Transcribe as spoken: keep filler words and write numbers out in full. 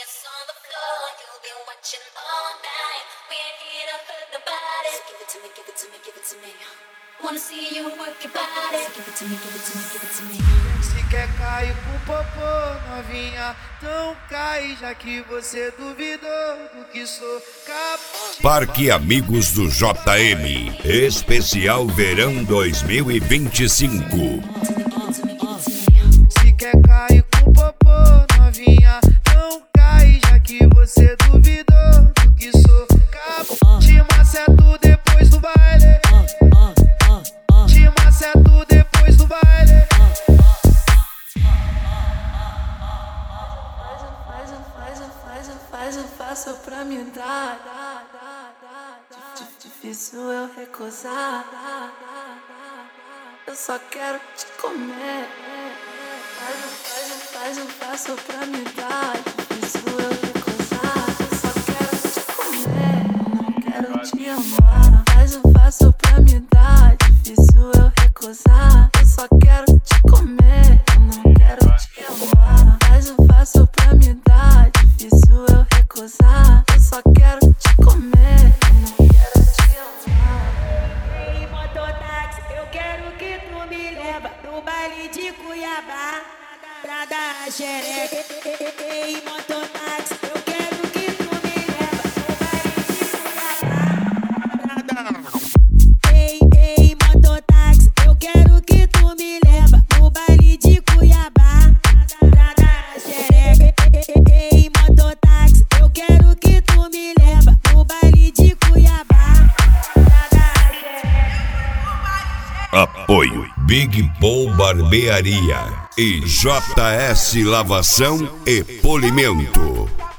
ass on the floor, you've been watching all night. We ain't here to hurt nobody. So give it to me, give it to me, give it to me. Wanna see you work your body. So give it to me, give it to me, give it to me. Se quer cair com popô, novinha, então cai, já que você duvidou do que sou capaz. Parque Amigos do J M, especial Verão dois mil e vinte e cinco. Se quer cair com popô, novinha, então cai, já que você duvidou do que sou capaz. Te maceto depois do baile. Te maceto depois do baile. Faz, faz, faz, faz, faço pra me dar. Difícil eu recusar. Eu só quero te comer. Faz, faz, faz, faço pra me dar. Difícil eu recusar. Eu só quero te comer. Não quero te amar. Faz, faço pra me dar. Difícil eu recusar. Eu só quero te comer. Não quero te amar. Faz, faço pra me dar. Difícil eu recusar. Eu só quero te comer. Não quero te amar. Ei, mototáxi, eu quero que tu me leva pro baile de Cuiabá pra dar xereca. Ei, mototáxi, eu quero que tu me leva pro baile de Cuiabá pra dar. Ei, ei, mototáxi, eu quero que tu me leva pro baile de Cuiabá pra dar xereca. Ei, mototáxi, eu quero que tu me leva pro baile de Cuiabá pra dar xereca. Apoio Big Paul Barbearia e J S Lavação e Polimento.